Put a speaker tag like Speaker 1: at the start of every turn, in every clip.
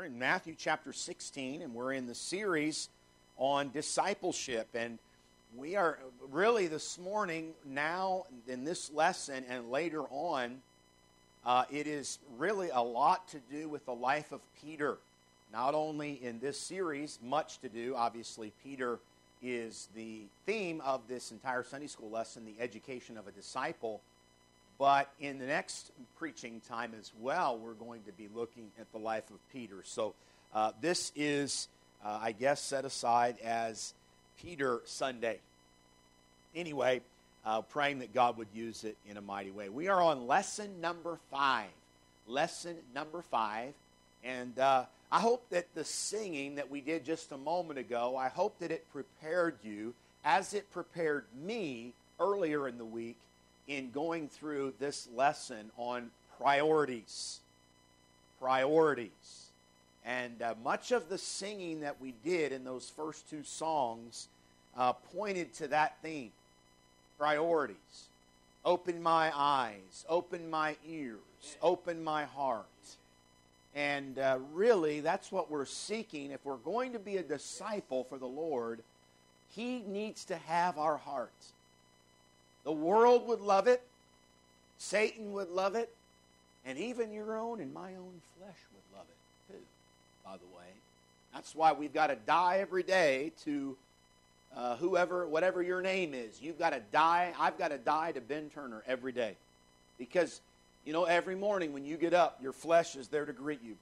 Speaker 1: We're in Matthew chapter 16, and we're in the series on discipleship. And we are really this morning, now in this lesson and later on, it is really a lot to do with the life of Peter. Not only in this series, much to do. Obviously, Peter is the theme of this entire Sunday school lesson, the education of a disciple. But in the next preaching time as well, we're going to be looking at the life of Peter. So this is, I guess, set aside as Peter Sunday. Anyway, praying that God would use it in a mighty way. We are on lesson number 5. Lesson number 5. And I hope that the singing that we did just a moment ago, I hope that it prepared you as it prepared me earlier in the week in going through this lesson on priorities. Priorities. And much of the singing that we did in those first two songs pointed to that theme. Priorities. Open my eyes. Open my ears. Open my heart. And really, that's what we're seeking. If we're going to be a disciple for the Lord, He needs to have our hearts. The world would love it. Satan would love it. And even your own and my own flesh would love it too, by the way. That's why we've got to die every day to whatever your name is. You've got to die. I've got to die to Ben Turner every day. Because, every morning when you get up, your flesh is there to greet you.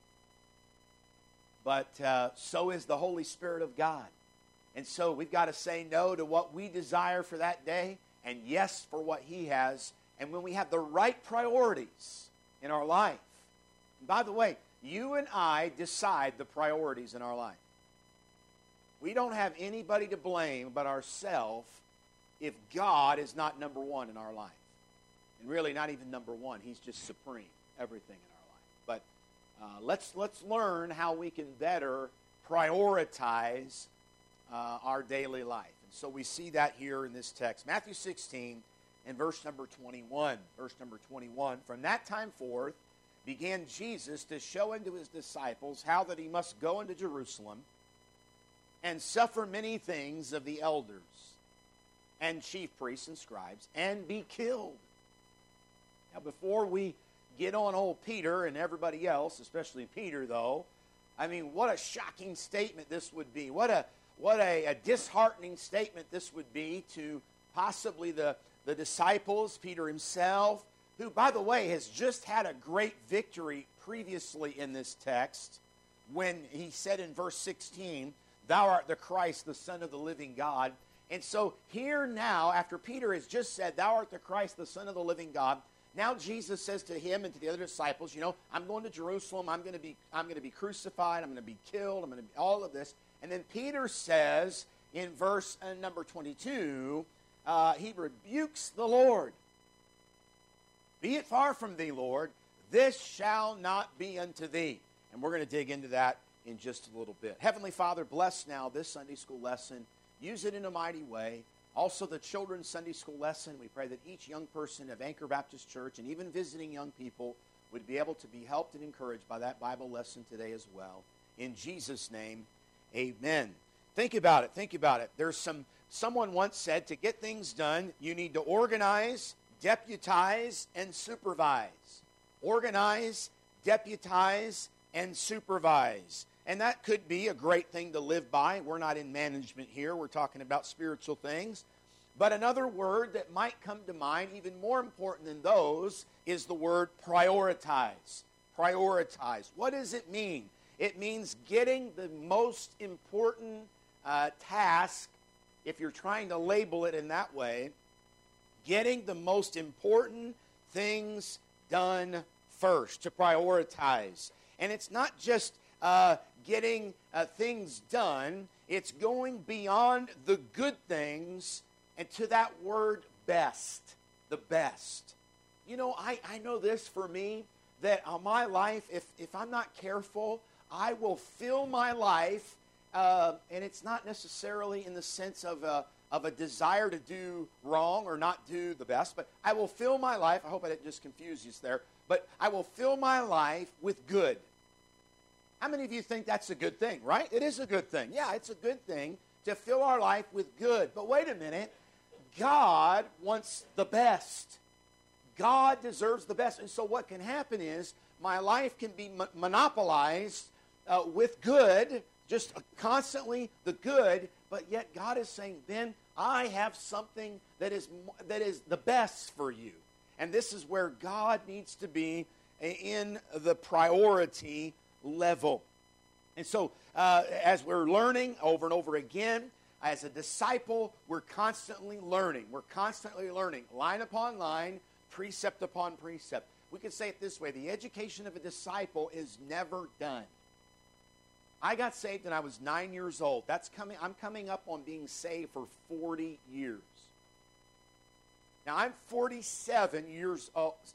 Speaker 1: But so is the Holy Spirit of God. And so we've got to say no to what we desire for that day, and yes for what He has. And when we have the right priorities in our life, and by the way, you and I decide the priorities in our life. We don't have anybody to blame but ourselves if God is not number one in our life. And really not even number one. He's just supreme, everything in our life. But let's learn how we can better prioritize our daily life. So we see that here in this text. Matthew 16 and verse number 21. Verse number 21. From that time forth began Jesus to show unto His disciples how that He must go into Jerusalem and suffer many things of the elders and chief priests and scribes and be killed. Now before we get on old Peter and everybody else, especially Peter though, what a shocking statement this would be. What a disheartening statement this would be to possibly the disciples, Peter himself, who, by the way, has just had a great victory previously in this text when he said in verse 16, "Thou art the Christ, the Son of the living God." And so here now, after Peter has just said, "Thou art the Christ, the Son of the living God," now Jesus says to him and to the other disciples, I'm going to Jerusalem, I'm going to be crucified, I'm going to be killed, I'm going to be all of this. And then Peter says in verse number 22, he rebukes the Lord. "Be it far from thee, Lord, this shall not be unto thee." And we're going to dig into that in just a little bit. Heavenly Father, bless now this Sunday school lesson. Use it in a mighty way. Also the children's Sunday school lesson. We pray that each young person of Anchor Baptist Church and even visiting young people would be able to be helped and encouraged by that Bible lesson today as well. In Jesus' name, amen. Think about it. There's someone once said, to get things done, you need to organize, deputize, and supervise. Organize, deputize, and supervise. And that could be a great thing to live by. We're not in management here. We're talking about spiritual things. But another word that might come to mind, even more important than those, is the word prioritize. Prioritize. What does it mean? It means getting the most important task, if you're trying to label it in that way, getting the most important things done first, to prioritize. And it's not just getting things done, it's going beyond the good things and to that word best, the best. I know this for me, that on my life, if I'm not careful, I will fill my life, and it's not necessarily in the sense of a desire to do wrong or not do the best, but I will fill my life, I hope I didn't just confuse you there, but I will fill my life with good. How many of you think that's a good thing, right? It is a good thing. Yeah, it's a good thing to fill our life with good. But wait a minute. God wants the best. God deserves the best. And so what can happen is my life can be monopolized with good, just constantly the good, but yet God is saying, Ben, I have something that is the best for you. And this is where God needs to be in the priority level. And so as we're learning over and over again, as a disciple, we're constantly learning. We're constantly learning, line upon line, precept upon precept. We could say it this way: the education of a disciple is never done. I got saved when I was 9 years old. I'm coming up on being saved for 40 years. Now, I'm 47 years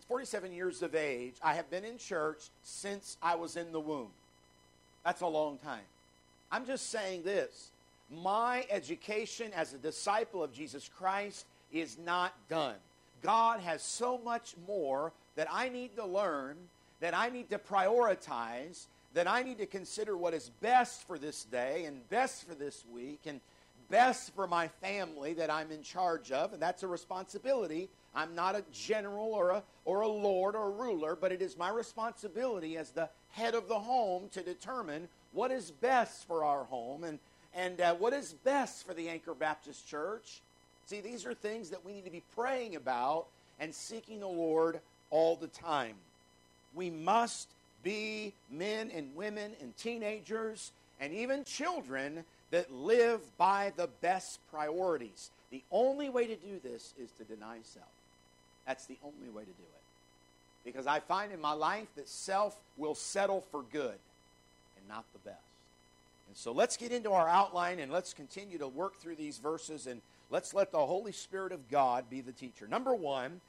Speaker 1: of age. I have been in church since I was in the womb. That's a long time. I'm just saying this. My education as a disciple of Jesus Christ is not done. God has so much more that I need to learn, that I need to prioritize, that I need to consider what is best for this day and best for this week and best for my family that I'm in charge of, and that's a responsibility. I'm not a general or a lord or a ruler, but it is my responsibility as the head of the home to determine what is best for our home and what is best for the Anchor Baptist Church. See, these are things that we need to be praying about and seeking the Lord all the time. We must be men and women and teenagers and even children that live by the best priorities. The only way to do this is to deny self. That's the only way to do it. Because I find in my life that self will settle for good and not the best. And so let's get into our outline and let's continue to work through these verses and let's let the Holy Spirit of God be the teacher. Number one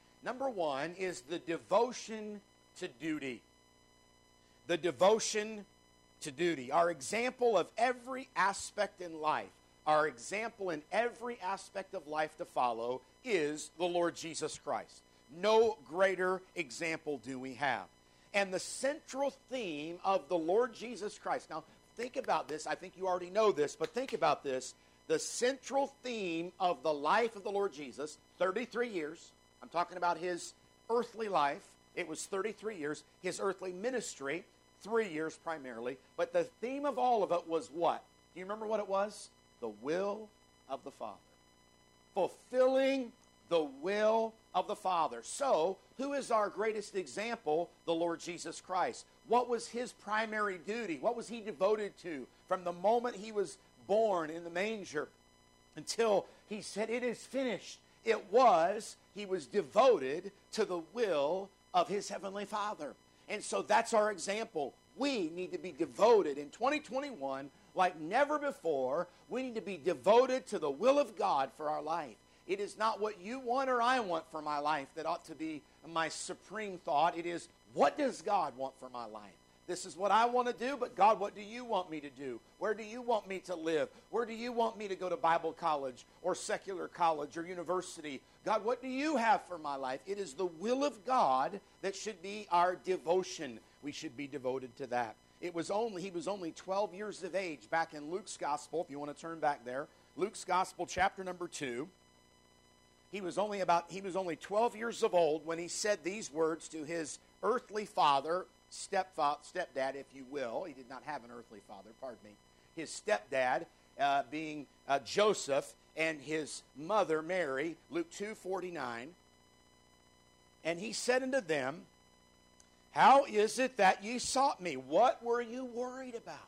Speaker 1: is the devotion to duty. The devotion to duty. Our example of every aspect in life, our example in every aspect of life to follow is the Lord Jesus Christ. No greater example do we have. And the central theme of the Lord Jesus Christ. Now, think about this. I think you already know this, but think about this. The central theme of the life of the Lord Jesus, 33 years. I'm talking about his earthly life. It was 33 years. His earthly ministry, 3 years primarily. But the theme of all of it was what? Do you remember what it was? The will of the Father. Fulfilling the will of the Father. So, who is our greatest example? The Lord Jesus Christ. What was his primary duty? What was he devoted to from the moment he was born in the manger until he said, "It is finished"? He was devoted to the will of his heavenly Father. And so that's our example. We need to be devoted in 2021 like never before. We need to be devoted to the will of God for our life. It is not what you want or I want for my life that ought to be my supreme thought. It is, what does God want for my life? This is what I want to do, but God, what do you want me to do? Where do you want me to live? Where do you want me to go to Bible college or secular college or university? God, what do you have for my life? It is the will of God that should be our devotion. We should be devoted to that. He was only 12 years of age back in Luke's Gospel, if you want to turn back there. Luke's Gospel, chapter number 2. He was only 12 years of old when he said these words to his earthly father, stepdad, if you will. He did not have an earthly father, pardon me. His stepdad being Joseph and his mother Mary, Luke 2:49. And he said unto them, "How is it that ye sought me? What were you worried about?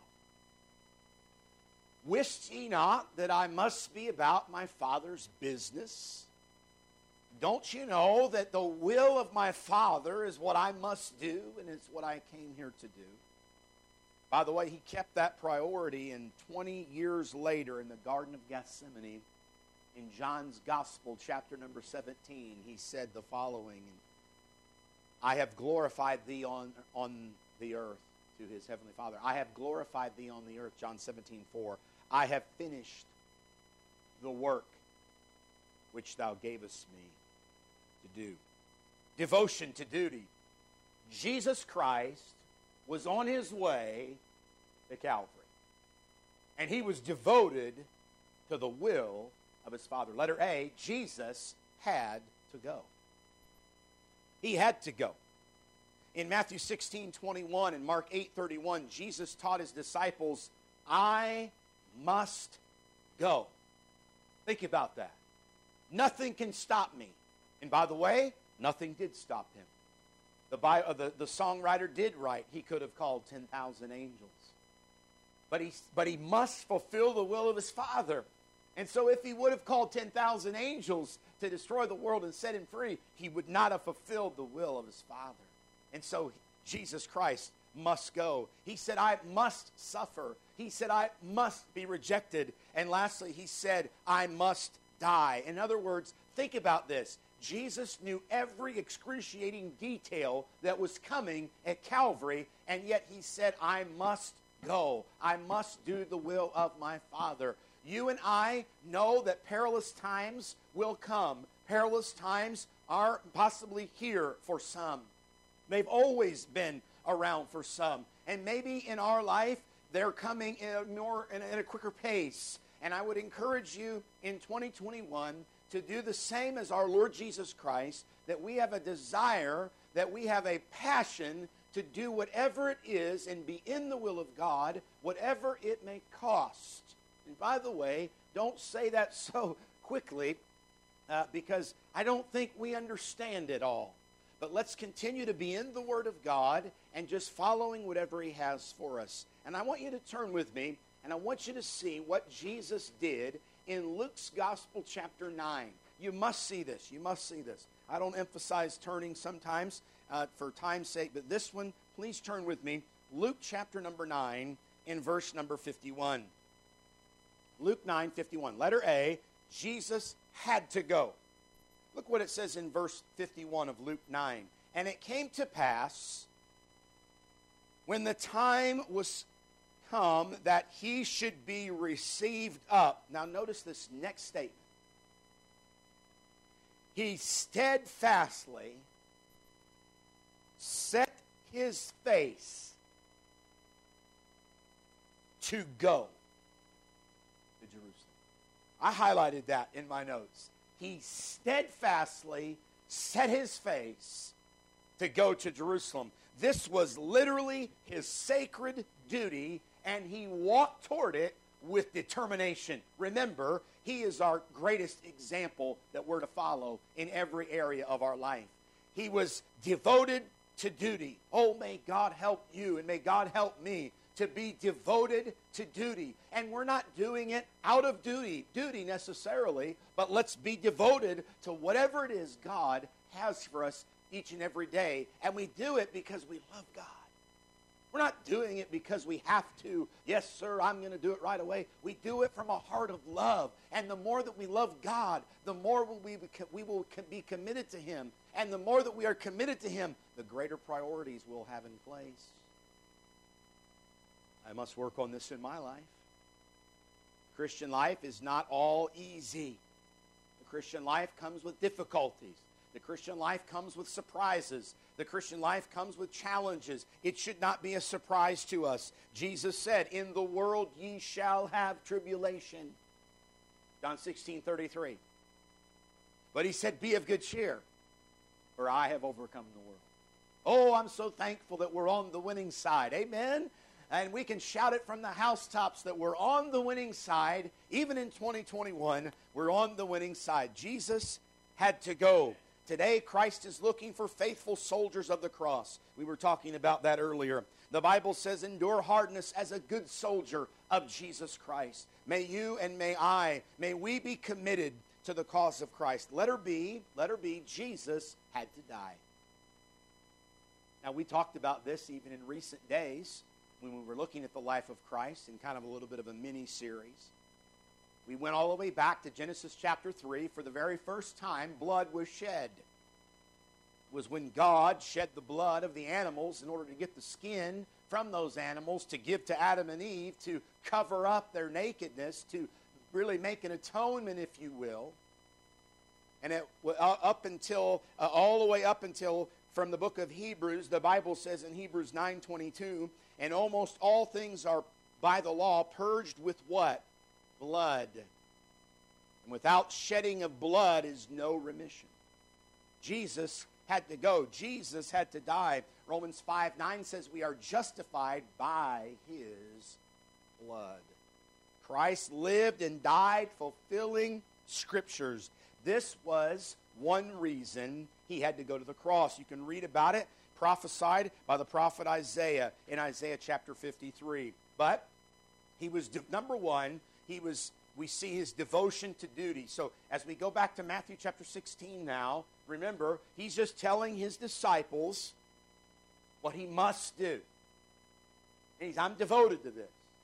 Speaker 1: Wist ye not that I must be about my Father's business? Don't you know that the will of my Father is what I must do and it's what I came here to do?" By the way, he kept that priority, and 20 years later in the Garden of Gethsemane, in John's Gospel, chapter number 17, he said the following, "I have glorified thee on the earth," to his heavenly Father. "I have glorified thee on the earth," John 17:4. "I have finished the work which thou gavest me to do." Devotion to duty. Jesus Christ was on his way to Calvary. And he was devoted to the will of his Father. Letter A, Jesus had to go. He had to go. In Matthew 16:21 and Mark 8:31, Jesus taught his disciples, I must go. Think about that. Nothing can stop me. And by the way, nothing did stop him. The songwriter did write, he could have called 10,000 angels. But he must fulfill the will of his Father. And so if he would have called 10,000 angels to destroy the world and set him free, he would not have fulfilled the will of his Father. And so Jesus Christ must go. He said, I must suffer. He said, I must be rejected. And lastly, he said, I must die. In other words, think about this. Jesus knew every excruciating detail that was coming at Calvary, and yet he said, I must go. I must do the will of my Father. You and I know that perilous times will come. Perilous times are possibly here for some. They've always been around for some. And maybe in our life, they're coming in a quicker pace. And I would encourage you in 2021 to do the same as our Lord Jesus Christ, that we have a desire, that we have a passion to do whatever it is and be in the will of God, whatever it may cost. And by the way, don't say that so quickly because I don't think we understand it all. But let's continue to be in the Word of God and just following whatever He has for us. And I want you to turn with me, and I want you to see what Jesus did in Luke's Gospel, chapter 9. You must see this. You must see this. I don't emphasize turning sometimes for time's sake, but this one, please turn with me. Luke chapter number 9 in verse number 51. Luke 9:51. Letter A, Jesus had to go. Look what it says in verse 51 of Luke 9. And it came to pass, when the time was come that he should be received up. Now notice this next statement. He steadfastly set his face to go to Jerusalem. I highlighted that in my notes. He steadfastly set his face to go to Jerusalem. This was literally his sacred duty, and he walked toward it with determination. Remember, he is our greatest example that we're to follow in every area of our life. He was devoted to duty. Oh, may God help you, and may God help me to be devoted to duty. And we're not doing it out of duty necessarily, but let's be devoted to whatever it is God has for us each and every day. And we do it because we love God. We're not doing it because we have to. Yes, sir, I'm going to do it right away. We do it from a heart of love. And the more that we love God, the more we will be committed to Him. And the more that we are committed to Him, the greater priorities we'll have in place. I must work on this in my life. Christian life is not all easy. The Christian life comes with difficulties. The Christian life comes with surprises. The Christian life comes with challenges. It should not be a surprise to us. Jesus said, in the world ye shall have tribulation. John 16:33. But He said, be of good cheer, for I have overcome the world. Oh, I'm so thankful that we're on the winning side. Amen? And we can shout it from the housetops that we're on the winning side. Even in 2021, we're on the winning side. Jesus had to go. Today, Christ is looking for faithful soldiers of the cross. We were talking about that earlier. The Bible says, endure hardness as a good soldier of Jesus Christ. May you and may we be committed to the cause of Christ. Letter B, Jesus had to die. Now, we talked about this even in recent days when we were looking at the life of Christ in kind of a little bit of a mini-series. We went all the way back to Genesis chapter 3. For the very first time, blood was shed. It was when God shed the blood of the animals in order to get the skin from those animals to give to Adam and Eve to cover up their nakedness, to really make an atonement, if you will. And it all the way up until from the book of Hebrews, the Bible says in Hebrews 9:22, and almost all things are by the law, purged with what? Blood. And without shedding of blood is no remission. Jesus had to go. Jesus had to die. Romans 5:9 says we are justified by his blood. Christ lived and died fulfilling Scriptures. This was one reason he had to go to the cross. You can read about it, prophesied by the prophet Isaiah in Isaiah chapter 53. But he was, number one, we see his devotion to duty. So as we go back to Matthew chapter 16 now, remember, he's just telling his disciples what he must do. I'm devoted to this.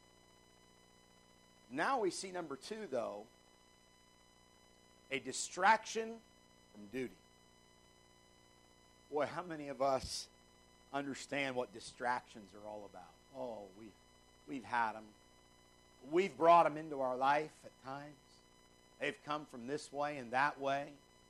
Speaker 1: Now we see number two, though, a distraction from duty. Boy, how many of us understand what distractions are all about? Oh, we've had them. We've brought them into our life at times. They've come from this way and that way.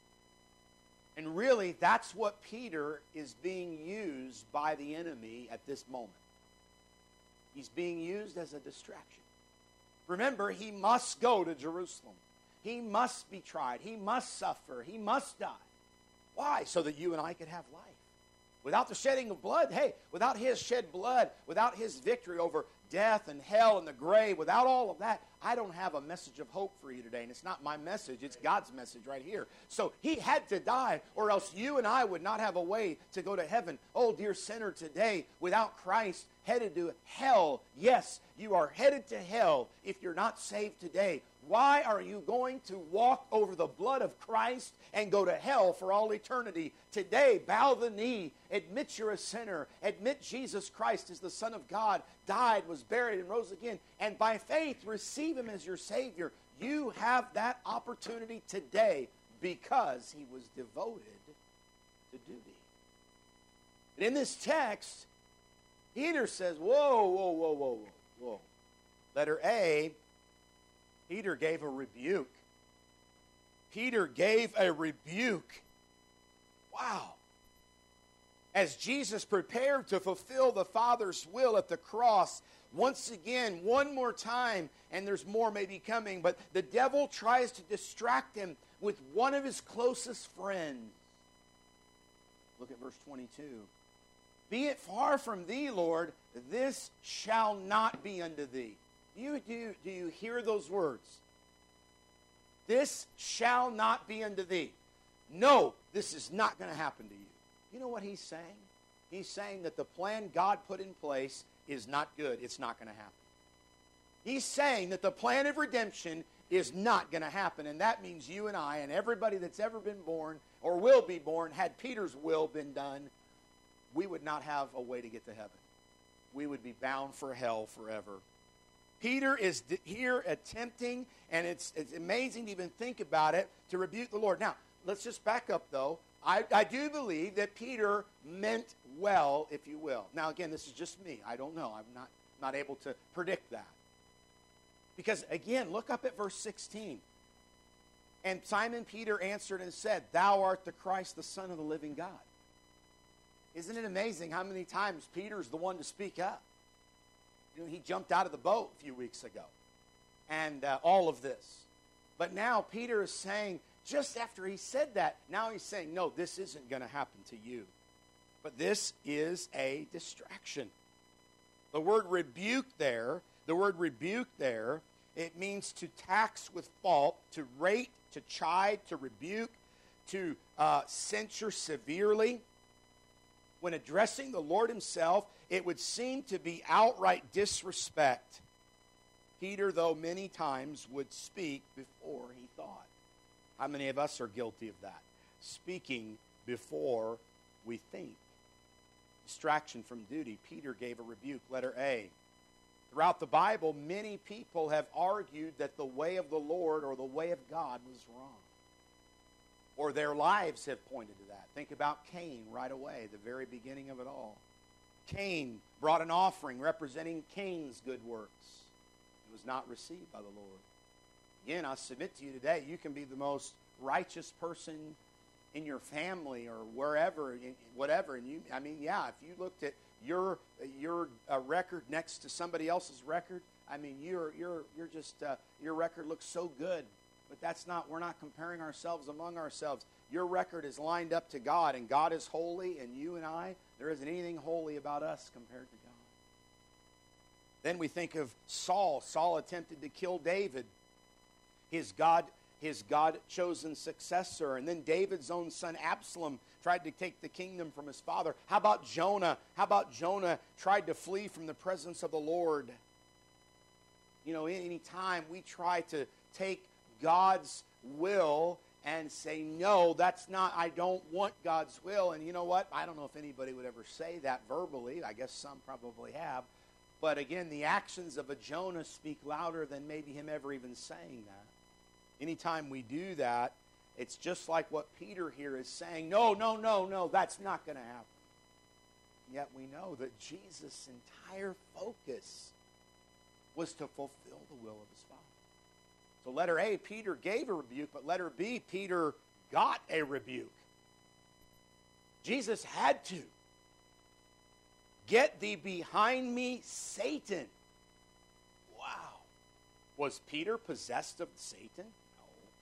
Speaker 1: And really, that's what Peter is being used by the enemy at this moment. He's being used as a distraction. Remember, he must go to Jerusalem. He must be tried. He must suffer. He must die. Why? So that you and I could have life. Without the shedding of blood, hey, without his shed blood, without his victory over death and hell and the grave, without all of that, I don't have a message of hope for you today. And it's not my message, it's God's message right here. So he had to die, or else you and I would not have a way to go to heaven. Oh, dear sinner, today, without Christ, headed to hell. Yes, you are headed to hell if you're not saved today. Why are you going to walk over the blood of Christ and go to hell for all eternity? Today, bow the knee, admit you're a sinner, admit Jesus Christ is the Son of God, died, was buried, and rose again, and by faith receive him as your Savior. You have that opportunity today because he was devoted to duty. And in this text, Peter says, whoa. Letter A, Peter gave a rebuke. Peter gave a rebuke. Wow. As Jesus prepared to fulfill the Father's will at the cross, once again, one more time, and there's more maybe coming, but the devil tries to distract him with one of his closest friends. Look at verse 22. Be it far from thee, Lord, this shall not be unto thee. Do you hear those words? This shall not be unto thee. No, this is not going to happen to you. You know what he's saying? He's saying that the plan God put in place is not good. It's not going to happen. He's saying that the plan of redemption is not going to happen. And that means you and I and everybody that's ever been born or will be born, had Peter's will been done, we would not have a way to get to heaven. We would be bound for hell forever. Peter is here attempting, and it's amazing to even think about it, to rebuke the Lord. Now, let's just back up, though. I do believe that Peter meant well, if you will. Now, again, this is just me. I don't know. I'm not able to predict that. Because, again, look up at verse 16. And Simon Peter answered and said, Thou art the Christ, the Son of the living God. Isn't it amazing how many times Peter's the one to speak up? You know, he jumped out of the boat a few weeks ago. And all of this. But now Peter is saying, just after he said that, now he's saying, no, this isn't going to happen to you. But this is a distraction. The word rebuke there, it means to tax with fault, to rate, to chide, to rebuke, to censure severely. When addressing the Lord himself, it would seem to be outright disrespect. Peter, though, many times would speak before he thought. How many of us are guilty of that? Speaking before we think. Distraction from duty. Peter gave a rebuke. Letter A. Throughout the Bible, many people have argued that the way of the Lord or the way of God was wrong. Or their lives have pointed to that. Think about Cain right away, the very beginning of it all. Cain brought an offering representing Cain's good works. It was not received by the Lord. Again, I submit to you today, you can be the most righteous person in your family or wherever, whatever. And if you looked at your record next to somebody else's record, I mean, you're just your record looks so good, but that's not. We're not comparing ourselves among ourselves. Your record is lined up to God, and God is holy, and you and I, there isn't anything holy about us compared to God. Then we think of Saul. Saul attempted to kill David, his God-chosen successor. And then David's own son Absalom tried to take the kingdom from his father. How about Jonah? How about Jonah tried to flee from the presence of the Lord? You know, any time we try to take God's will and say, no, that's not, I don't want God's will. And you know what? I don't know if anybody would ever say that verbally. I guess some probably have. But again, the actions of a Jonah speak louder than maybe him ever even saying that. Anytime we do that, it's just like what Peter here is saying. No, that's not going to happen. Yet we know that Jesus' entire focus was to fulfill the will of his Father. So letter A, Peter gave a rebuke, but letter B, Peter got a rebuke. Jesus had to. Get thee behind me, Satan. Wow. Was Peter possessed of Satan? No.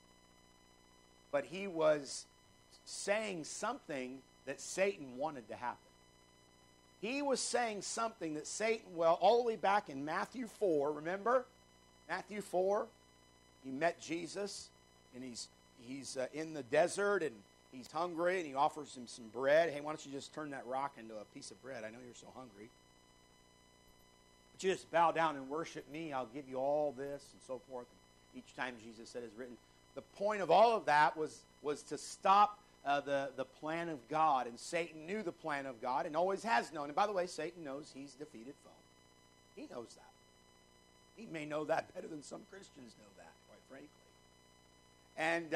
Speaker 1: But he was saying something that Satan wanted to happen. He was saying something that Satan, well, all the way back in Matthew 4, remember? Matthew 4, he met Jesus, and he's in the desert, and he's hungry, and he offers him some bread. Hey, why don't you just turn that rock into a piece of bread? I know you're so hungry. But you just bow down and worship me. I'll give you all this, and so forth. And each time Jesus said is written. The point of all of that was to stop the plan of God. And Satan knew the plan of God and always has known. And by the way, Satan knows he's defeated foe. He knows that. He may know that better than some Christians know that, quite frankly. And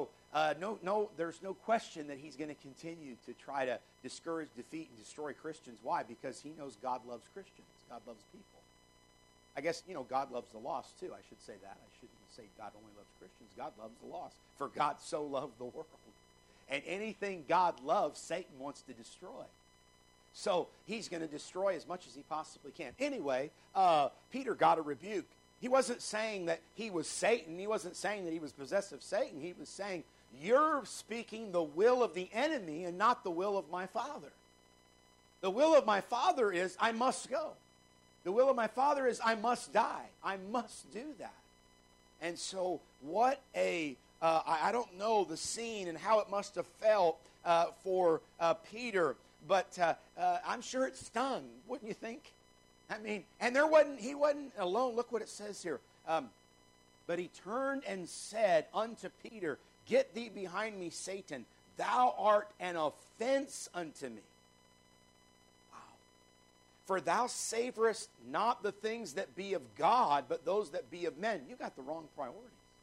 Speaker 1: there's no question that he's going to continue to try to discourage, defeat, and destroy Christians. Why? Because he knows God loves Christians. God loves people. I guess, God loves the lost, too. I should say that. I shouldn't say God only loves Christians. God loves the lost. For God so loved the world. And anything God loves, Satan wants to destroy. So he's going to destroy as much as he possibly can. Anyway, Peter got a rebuke. He wasn't saying that he was Satan. He wasn't saying that he was possessed of Satan. He was saying, you're speaking the will of the enemy and not the will of my Father. The will of my Father is I must go. The will of my Father is I must die. I must do that. And so what I don't know the scene and how it must have felt for Peter, but I'm sure it stung, wouldn't you think? I mean, and he wasn't alone. Look what it says here. But he turned and said unto Peter, get thee behind me, Satan. Thou art an offense unto me. Wow. For thou savorest not the things that be of God, but those that be of men. You got the wrong priorities.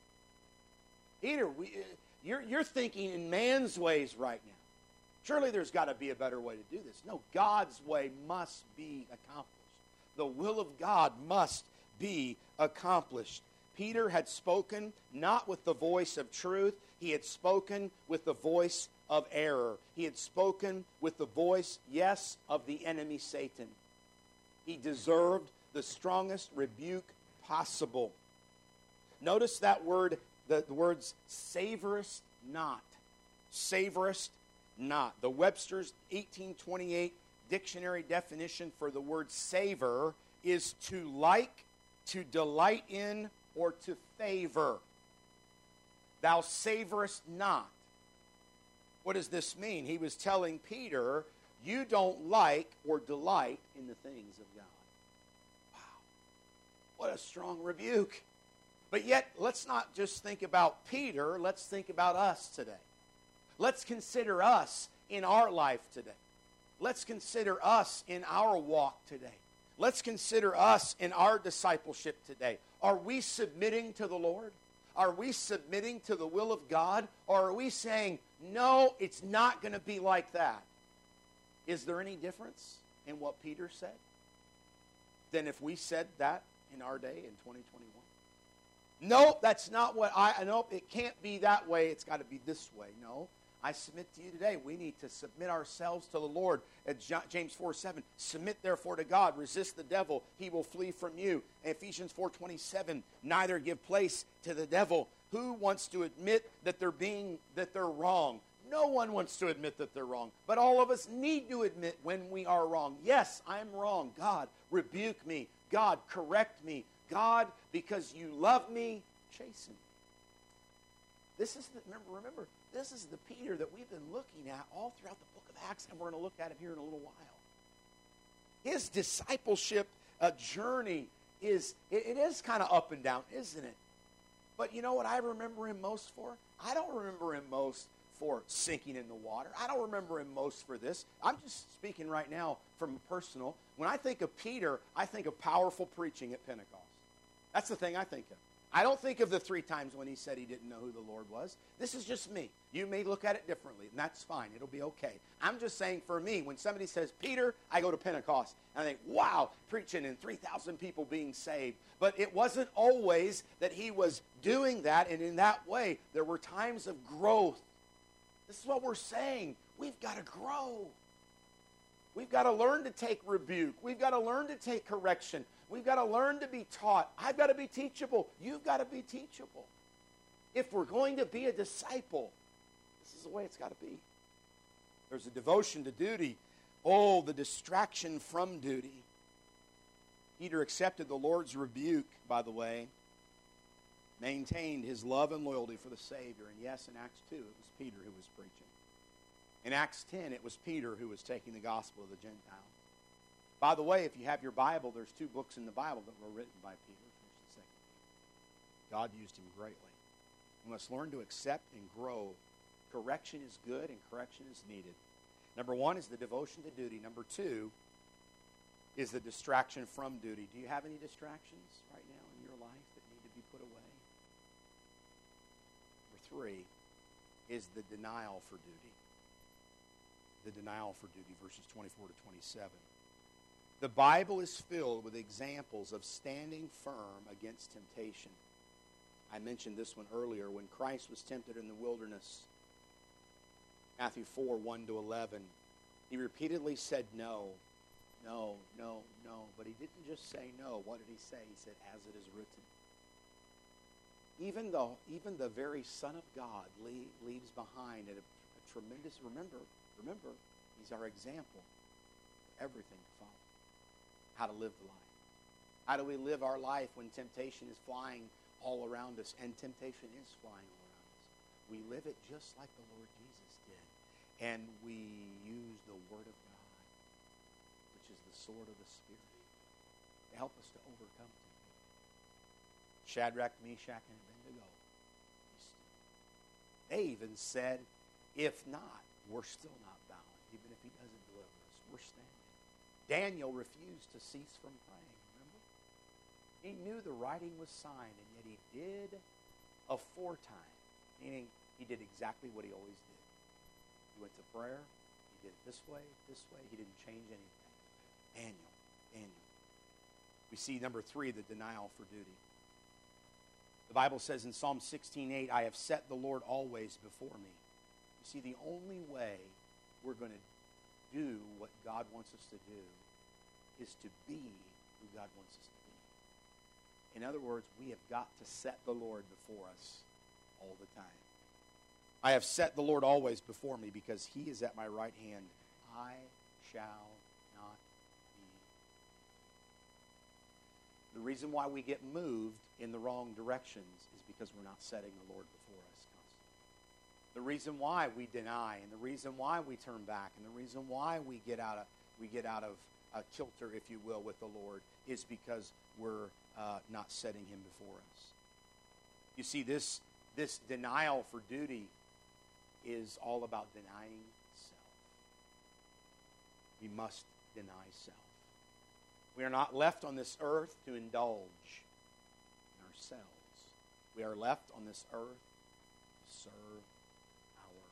Speaker 1: Peter, you're thinking in man's ways right now. Surely there's got to be a better way to do this. No, God's way must be accomplished. The will of God must be accomplished. Peter had spoken not with the voice of truth. He had spoken with the voice of error. He had spoken with the voice, yes, of the enemy Satan. He deserved the strongest rebuke possible. Notice that word, the words savorest not. Savorest not. The Webster's 1828 dictionary definition for the word savor is to like, to delight in, or to favor. Thou savorest not. What does this mean? He was telling Peter, you don't like or delight in the things of God. Wow. What a strong rebuke. But yet, let's not just think about Peter. Let's think about us today. Let's consider us in our life today. Let's consider us in our walk today. Let's consider us in our discipleship today. Are we submitting to the Lord? Are we submitting to the will of God? Or are we saying, no, it's not going to be like that? Is there any difference in what Peter said than if we said that in our day in 2021? No, that's not what nope, it can't be that way. It's got to be this way. No, I submit to you today, we need to submit ourselves to the Lord. James 4:7, submit therefore to God, resist the devil, he will flee from you. Ephesians 4:27, neither give place to the devil. Who wants to admit that they're wrong? No one wants to admit that they're wrong. But all of us need to admit when we are wrong. Yes, I'm wrong. God, rebuke me. God, correct me. God, because you love me, chasten me. Remember, this is the Peter that we've been looking at all throughout the book of Acts, and we're going to look at it here in a little while. His discipleship journey is kind of up and down, isn't it? But you know what I remember him most for? I don't remember him most for sinking in the water. I don't remember him most for this. I'm just speaking right now from personal. When I think of Peter, I think of powerful preaching at Pentecost. That's the thing I think of. I don't think of the 3 times when he said he didn't know who the Lord was. This is just me. You may look at it differently, and that's fine. It'll be okay. I'm just saying for me, when somebody says Peter, I go to Pentecost. And I think, wow, preaching and 3,000 people being saved. But it wasn't always that he was doing that, and in that way, there were times of growth. This is what we're saying. We've got to grow. We've got to learn to take rebuke. We've got to learn to take correction. We've got to learn to be taught. I've got to be teachable. You've got to be teachable. If we're going to be a disciple, this is the way it's got to be. There's a devotion to duty. Oh, the distraction from duty. Peter accepted the Lord's rebuke, by the way, maintained his love and loyalty for the Savior. And yes, in Acts 2, it was Peter who was preaching. In Acts 10, it was Peter who was taking the gospel of the Gentiles. By the way, if you have your Bible, there's 2 books in the Bible that were written by Peter, 1st and 2nd Peter. God used him greatly. We must learn to accept and grow. Correction is good and correction is needed. Number 1 is the devotion to duty. Number 2 is the distraction from duty. Do you have any distractions right now in your life that need to be put away? Number 3 is the denial for duty. The denial for duty, verses 24 to 27. The Bible is filled with examples of standing firm against temptation. I mentioned this one earlier. When Christ was tempted in the wilderness, Matthew 4, 1 to 11, he repeatedly said no, no, no, no. But he didn't just say no. What did he say? He said, as it is written. Even the very Son of God leaves behind a tremendous, remember, he's our example for everything to follow. How to live the life. How do we live our life when temptation is flying all around us? And temptation is flying all around us. We live it just like the Lord Jesus did. And we use the Word of God, which is the sword of the Spirit, to help us to overcome temptation. Shadrach, Meshach, and Abednego. They even said, if not, we're still not bound. Even if he doesn't deliver us, we're standing. Daniel refused to cease from praying, remember? He knew the writing was signed, and yet he did aforetime, meaning he did exactly what he always did. He went to prayer, he did it this way, he didn't change anything. Daniel. We see number 3, the denial for duty. The Bible says in Psalm 16:8, I have set the Lord always before me. You see, the only way we're going to do what God wants us to do is to be who God wants us to be. In other words, we have got to set the Lord before us all the time. I have set the Lord always before me because he is at my right hand. I shall not be. The reason why we get moved in the wrong directions is because we're not setting the Lord before us constantly. The reason why we deny, and the reason why we turn back, and the reason why we get out of a kilter, if you will, with the Lord, is because we're not setting him before us. You see, this denial for duty is all about denying self. We must deny self. We are not left on this earth to indulge in ourselves. We are left on this earth to serve our Lord.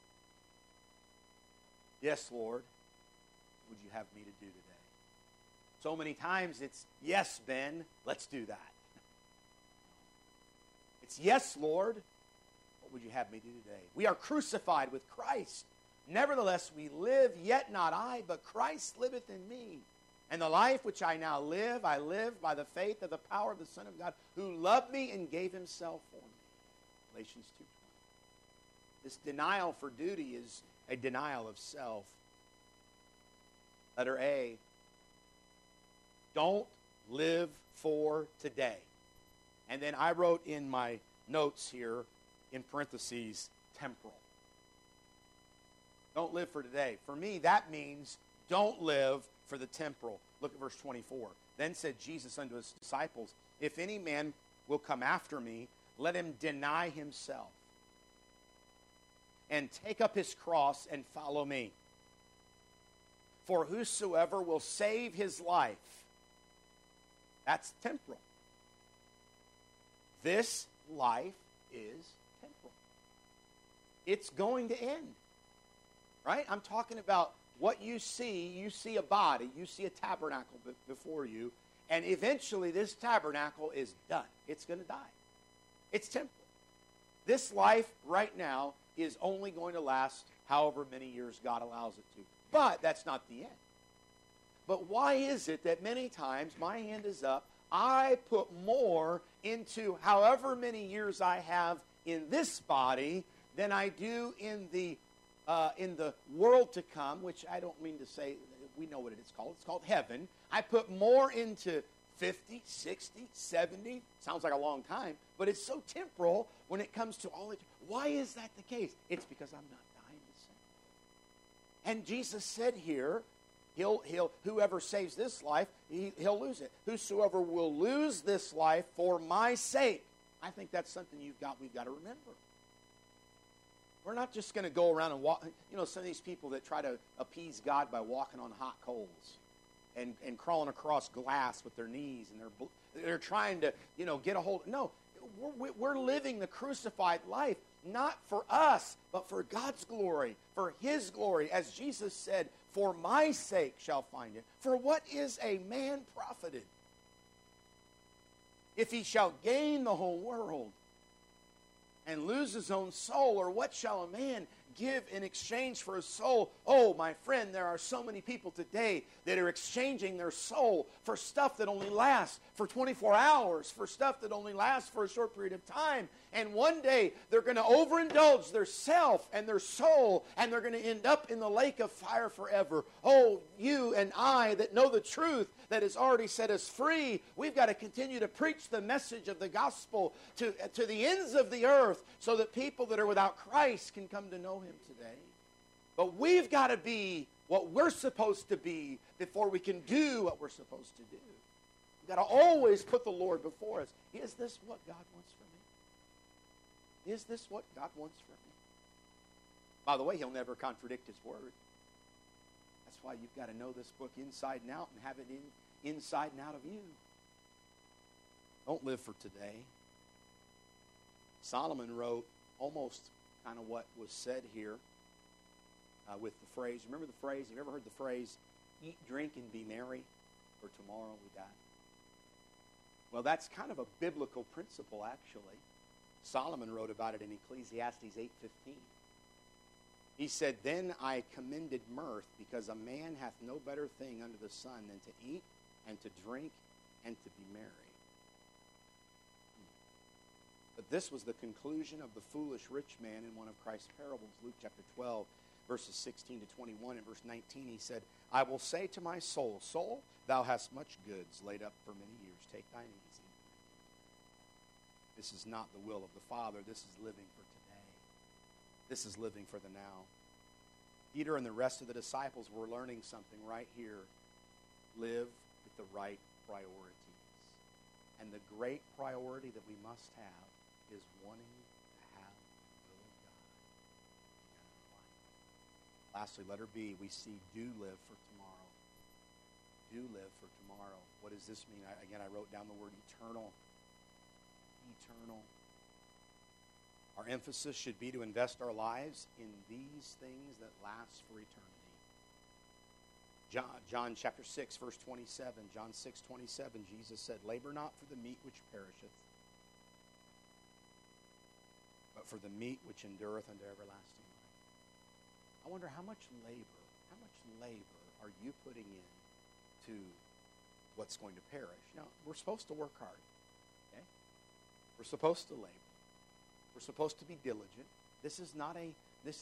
Speaker 1: Yes, Lord, what would you have me to do today? So many times it's, yes, Ben, let's do that. It's, yes, Lord, but What would you have me do today? We are crucified with Christ. Nevertheless, we live, yet not I, but Christ liveth in me. And the life which I now live, I live by the faith of the power of the Son of God, who loved me and gave himself for me. Galatians 2:20. This denial for duty is a denial of self. Letter A, don't live for today. And then I wrote in my notes here, in parentheses, temporal. Don't live for today. For me, that means don't live for the temporal. Look at verse 24. Then said Jesus unto his disciples, if any man will come after me, let him deny himself and take up his cross and follow me. For whosoever will save his life, that's temporal. This life is temporal. It's going to end. Right? I'm talking about what you see. You see a body. You see a tabernacle before you. And eventually this tabernacle is done. It's going to die. It's temporal. This life right now is only going to last however many years God allows it to. But that's not the end. But why is it that many times, my hand is up, I put more into however many years I have in this body than I do in the world to come, which I don't mean to say, we know what it's called. It's called heaven. I put more into 50, 60, 70. Sounds like a long time, but it's so temporal when it comes to all it. Why is that the case? It's because I'm not dying to sin. And Jesus said here, whoever saves this life, he'll lose it. Whosoever will lose this life for my sake. I think that's something we've got to remember. We're not just going to go around and walk. You know, some of these people that try to appease God by walking on hot coals and crawling across glass with their knees, and they're trying to, get a hold. No, we're living the crucified life, not for us, but for God's glory, for his glory. As Jesus said, for my sake shall find it. For what is a man profited if he shall gain the whole world and lose his own soul? Or what shall a man give in exchange for his soul? Oh, my friend, there are so many people today that are exchanging their soul for stuff that only lasts for 24 hours, for stuff that only lasts for a short period of time. And one day, they're going to overindulge their self and their soul, and they're going to end up in the lake of fire forever. Oh, you and I that know the truth that has already set us free, we've got to continue to preach the message of the gospel to the ends of the earth so that people that are without Christ can come to know him today. But we've got to be what we're supposed to be before we can do what we're supposed to do. We've got to always put the Lord before us. Is this what God wants for me? Is this what God wants for me? By the way, he'll never contradict his word. That's why you've got to know this book inside and out and have it inside and out of you. Don't live for today. Solomon wrote almost kind of what was said here with the phrase. Remember the phrase? Have you ever heard the phrase, eat, drink, and be merry, for tomorrow we die? Well, that's kind of a biblical principle, actually. Solomon wrote about it in Ecclesiastes 8:15. He said, then I commended mirth, because a man hath no better thing under the sun than to eat and to drink and to be merry. But this was the conclusion of the foolish rich man in one of Christ's parables, Luke chapter 12, verses 16 to 21. In verse 19, he said, I will say to my soul, soul, thou hast much goods laid up for many years. Take thine easy. This is not the will of the Father. This is living for today. This is living for the now. Peter and the rest of the disciples were learning something right here. Live with the right priorities. And the great priority that we must have is wanting to have the will of God in our life. Lastly, letter B, we see do live for tomorrow. Do live for tomorrow. What does this mean? I wrote down the word eternal. Eternal. Our emphasis should be to invest our lives in these things that last for eternity. John chapter 6, verse 27. John 6:27, Jesus said, labor not for the meat which perisheth, but but for the meat which endureth unto everlasting life. I wonder how much labor are you putting in to what's going to perish? Now, we're supposed to work hard. Okay? We're supposed to labor. We're supposed to be diligent. This is not a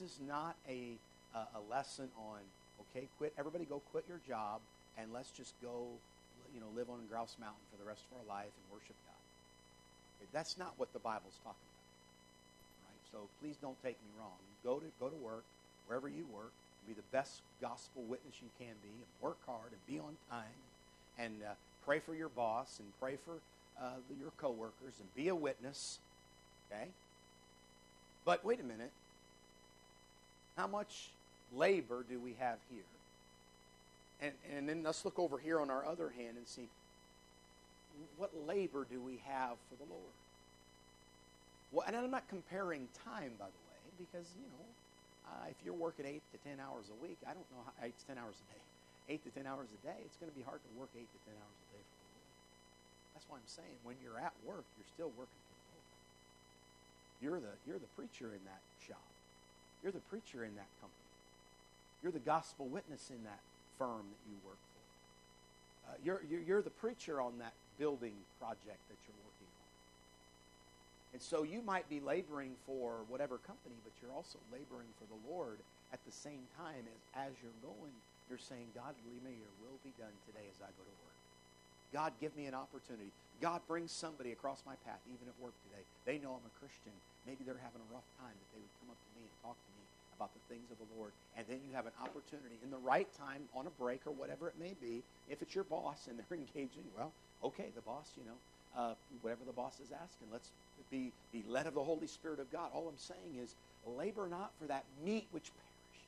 Speaker 1: lesson on, okay, everybody go quit your job and let's just go, live on Grouse Mountain for the rest of our life and worship God. Okay, that's not what the Bible's talking about. Right? So please don't take me wrong. Go to work, wherever you work, be the best gospel witness you can be, and work hard and be on time, and pray for your boss and pray for your coworkers and be a witness. Okay? But wait a minute. How much labor do we have here? And then let's look over here on our other hand and see, what labor do we have for the Lord? Well, and I'm not comparing time, by the way, because, if you're working 8 to 10 hours a week, I don't know how, 8 to 10 hours a day, 8 to 10 hours a day, it's going to be hard to work 8 to 10 hours a day for the Lord. That's why I'm saying, when you're at work, you're still working for the Lord. You're the preacher in that shop. You're the preacher in that company. You're the gospel witness in that firm that you work for. You're the preacher on that building project that you're working on. And so you might be laboring for whatever company, but you're also laboring for the Lord at the same time as you're going. You're saying, God, may your will be done today as I go to work. God, give me an opportunity. God, bring somebody across my path, even at work today. They know I'm a Christian. Maybe they're having a rough time, that they would come up to me and talk to me about the things of the Lord. And then you have an opportunity in the right time, on a break or whatever it may be. If it's your boss and they're engaging, well, okay, the boss, whatever the boss is asking, let's be led of the Holy Spirit of God. All I'm saying is, labor not for that meat which perish,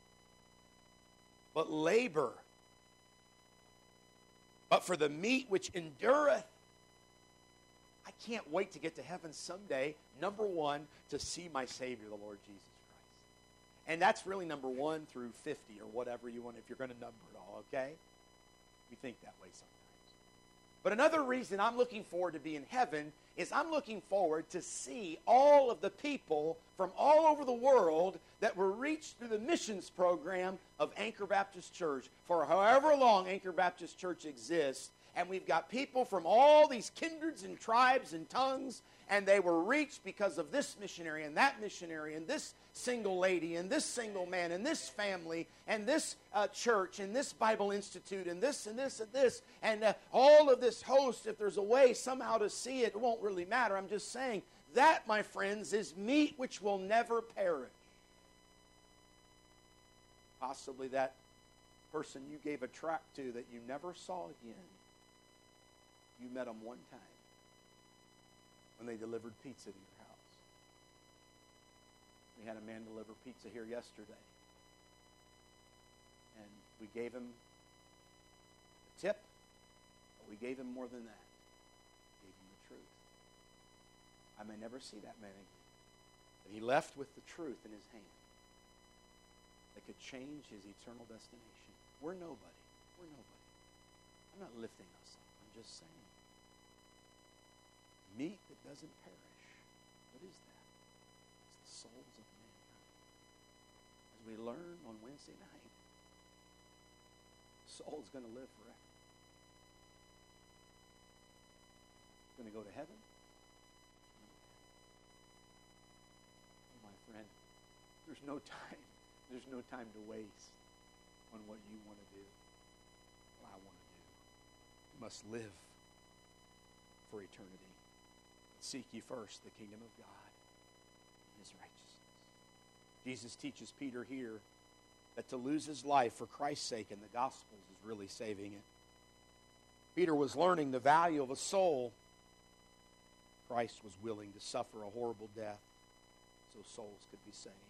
Speaker 1: but labor, but for the meat which endureth. I can't wait to get to heaven someday, number one, to see my Savior, the Lord Jesus Christ. And that's really number 1 through 50 or whatever you want, if you're going to number it all, okay? We think that way sometimes. But another reason I'm looking forward to being in heaven is I'm looking forward to see all of the people from all over the world that were reached through the missions program of Anchor Baptist Church. For however long Anchor Baptist Church exists, and we've got people from all these kindreds and tribes and tongues, and they were reached because of this missionary and that missionary and this single lady and this single man and this family and this church and this Bible Institute and this and this and this and all of this host. If there's a way somehow to see it, it won't really matter. I'm just saying that, my friends, is meat which will never perish. Possibly that person you gave a tract to that you never saw again. You met them one time when they delivered pizza to your house. We had a man deliver pizza here yesterday. And we gave him a tip, but we gave him more than that. We gave him the truth. I may never see that man again. But he left with the truth in his hand that could change his eternal destination. We're nobody. We're nobody. I'm not lifting us up. I'm just saying. Meat that doesn't perish. What is that? It's the souls of mankind. As we learn on Wednesday night, the soul is going to live forever. It's going to go to heaven. Oh, my friend, there's no time. There's no time to waste on what you want to do, what I want to do. You must live for eternity. Seek ye first the kingdom of God and his righteousness. Jesus teaches Peter here that to lose his life for Christ's sake in the Gospels is really saving it. Peter was learning the value of a soul. Christ was willing to suffer a horrible death so souls could be saved.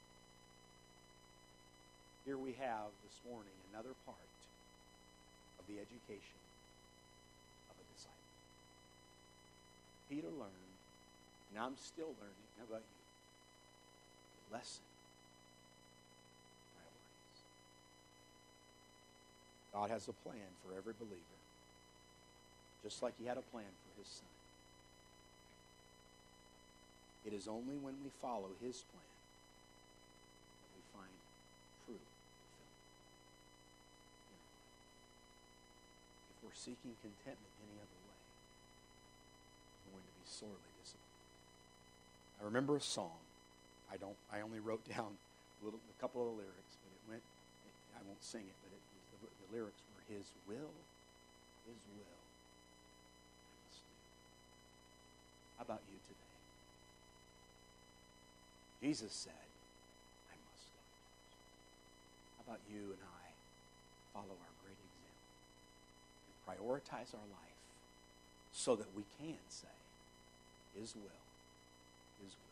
Speaker 1: Here we have this morning another part of the education of a disciple. Peter learned, and I'm still learning. How about you? The lesson. Priorities. God has a plan for every believer, just like he had a plan for his son. It is only when we follow His plan that we find true fulfillment in our life. If we're seeking contentment any other way, we're going to be sorely disappointed. I remember a song. I only wrote down a couple of the lyrics, but I won't sing it, but the lyrics were, His will, I must do. How about you today? Jesus said, I must go. How about you and I follow our great example and prioritize our life so that we can say, His will, His will.